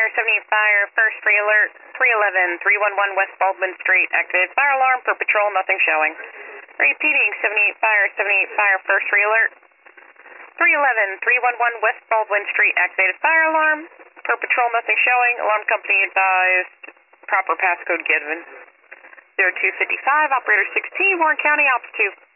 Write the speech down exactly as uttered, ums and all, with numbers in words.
seventy-eight Fire, first free alert, three eleven, three one one West Baldwin Street, activated fire alarm per patrol, nothing showing. Repeating, seventy-eight Fire, seventy-eight Fire, first free alert, three eleven, three one one West Baldwin Street, activated fire alarm per patrol, nothing showing. Alarm company advised, proper passcode given. zero two five five, operator sixteen, Warren County, altitude.